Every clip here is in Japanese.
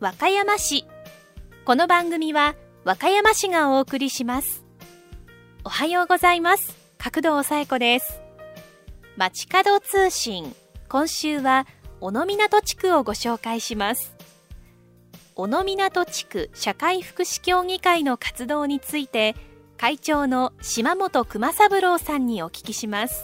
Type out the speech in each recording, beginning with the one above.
和歌山市。この番組は和歌山市がお送りします。おはようございます。角堂紗恵子です。街角通信、今週は小野湊地区をご紹介します。小野湊地区社会福祉協議会の活動について、会長の島本熊三郎さんにお聞きします。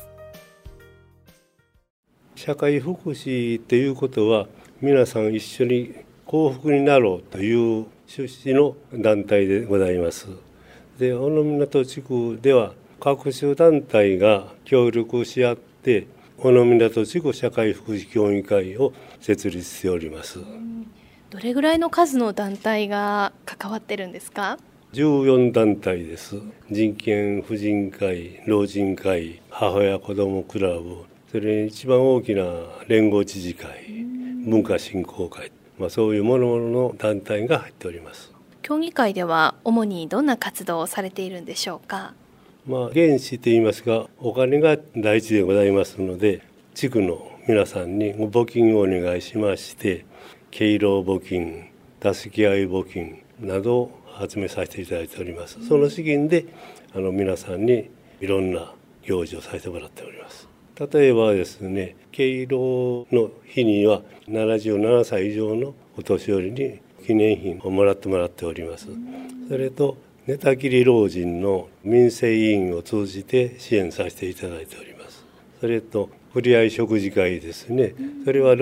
社会福祉ということは、皆さん一緒に幸福になろうという趣旨の団体でございます。で、小野湊地区では各種団体が協力し合って小野湊地区社会福祉協議会を設立しております。 どれぐらいの数の団体が関わってるんですか ？14団体です。人権婦人会、老人会、母親子どもクラブ、それに一番大きな連合知事会、文化振興会、そういうものの団体が入っております。 協議会では主にどんな活動をされているんでしょうか？ 原資といいますか、お金が第一でございますので、地区の皆さんにご募金をお願いしまして、敬老募金、助け合い募金などを集めさせていただいております。その資金で皆さんにいろんな行事をさせてもらっております。例えばですね、敬老の日には77歳以上のお年寄りに記念品をもらっております。それと寝たきり老人の民生委員を通じて支援させていただいております。それとふれあい食事会ですね。それは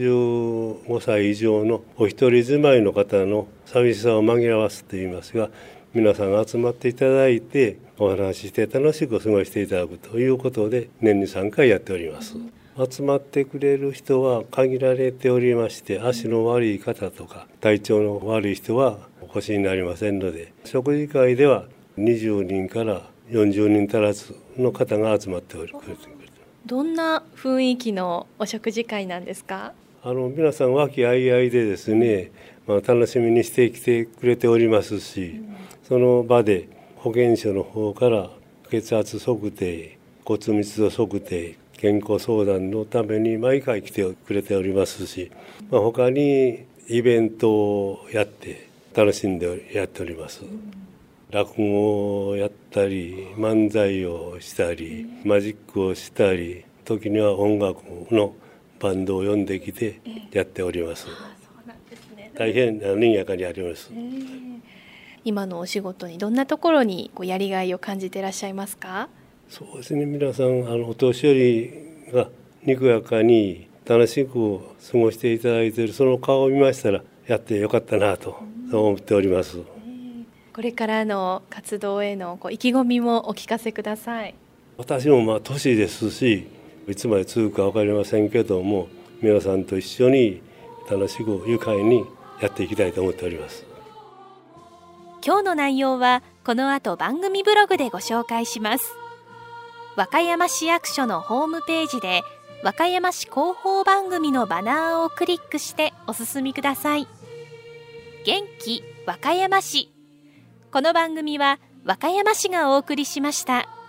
65歳以上のお一人住まいの方の寂しさを紛らわすといいますが、皆さん集まっていただいてお話しして楽しく過ごしていただくということで年に3回やっております。集まってくれる人は限られておりまして、足の悪い方とか体調の悪い人はお越しになりませんので、食事会では20人から40人足らずの方が集まってくれています。 どんな雰囲気のお食事会なんですか？ 皆さん和気あいあいでですね、楽しみにしてきてくれておりますし、その場で保健所の方から血圧測定、骨密度測定、健康相談のために毎回来てくれておりますし、他にイベントをやって楽しんでやっております。落語をやったり、漫才をしたり、マジックをしたり、時には音楽のバンドを呼んできてやっております。 そうなんですね。 大変賑やかにあります。 今のお仕事にどんなところにやりがいを感じていらっしゃいますか？ そうですね、皆さんお年寄りがにこやかに楽しく過ごしていただいているその顔を見ましたら、やってよかったなとそう思っております。 これからの活動への意気込みもお聞かせください。 私も年ですし、いつまで続くか分かりませんけども、皆さんと一緒に楽しく愉快にやっていきたいと思っております。 今日の内容はこの後番組ブログでご紹介します。和歌山市役所のホームページで和歌山市広報番組のバナーをクリックしてお進みください。元気和歌山市。この番組は和歌山市がお送りしました。